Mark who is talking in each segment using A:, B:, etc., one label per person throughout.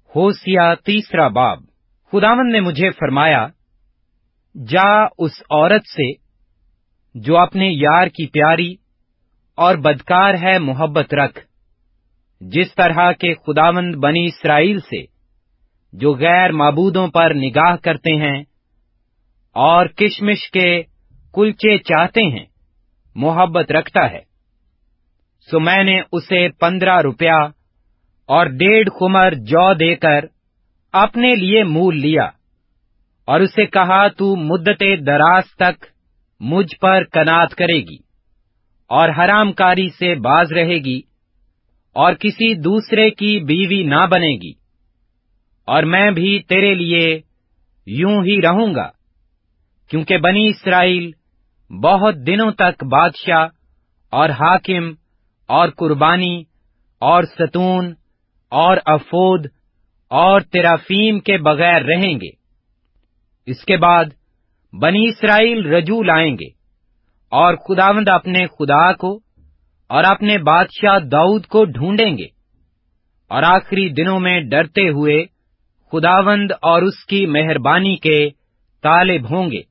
A: होसिया तीसरा बाब। खुदावंद ने मुझे फरमाया, जा उस औरत से जो अपने यार की प्यारी और बदकार है मोहब्बत रख, जिस तरह के खुदावंद बनी इसराइल से जो गैर माबूदों पर निगाह करते हैं और किशमिश के कुलचे चाहते हैं मोहब्बत रखता है। सो मैंने उसे 15 रुपया और 1.5 खुमर जौ देकर अपने लिए मूल लिया और उसे कहा, तू मुद्दते दराज तक मुझ पर कनात करेगी और हरामकारी से बाज रहेगी और किसी दूसरे की बीवी ना बनेगी, और मैं भी तेरे लिए यूं ही रहूंगा, क्योंकि बनी इसराइल बहुत दिनों तक बादशाह और हाकिम और कुर्बानी और सतून और अफोद और तेराफीम के बगैर रहेंगे। इसके बाद बनी इसराइल रजू लाएंगे और खुदावंद अपने खुदा को और अपने बादशाह दाऊद को ढूंढेंगे और आखिरी दिनों में डरते हुए खुदावंद और उसकी मेहरबानी के तालिब होंगे।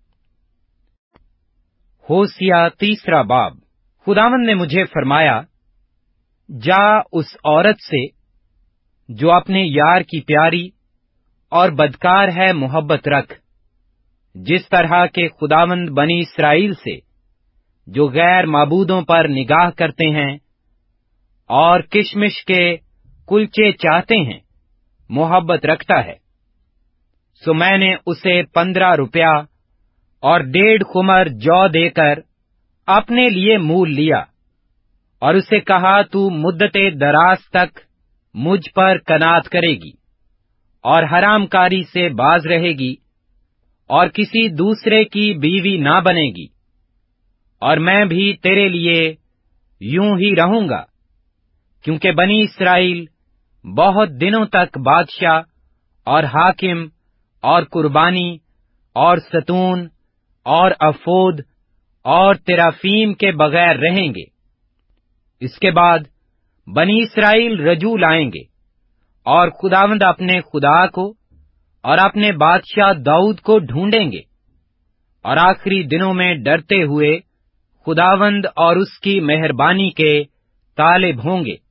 A: होसिया तीसरा बाब। खुदावंद ने मुझे फरमाया, जा उस औरत से जो अपने यार की प्यारी और बदकार है मोहब्बत रख, जिस तरह के खुदावंद बनी इसराइल से जो गैर माबूदों पर निगाह करते हैं और किशमिश के कुलचे चाहते हैं मोहब्बत रखता है। सो मैंने उसे 15 रुपया और 1.5 खुमर जौ देकर अपने लिए मूल लिया और उसे कहा, तू मुद्दते दराज तक मुझ पर कनात करेगी और हरामकारी से बाज रहेगी और किसी दूसरे की बीवी ना बनेगी, और मैं भी तेरे लिए यूं ही रहूंगा, क्योंकि बनी इसराइल बहुत दिनों तक बादशाह और हाकिम और कुर्बानी और सतून और अफोद और तेराफीम के बगैर रहेंगे। इसके बाद बनी इसराइल रजू लाएंगे और खुदावंद अपने खुदा को और अपने बादशाह दाऊद को ढूंढेंगे और आखिरी दिनों में डरते हुए खुदावंद और उसकी मेहरबानी के तालिब होंगे।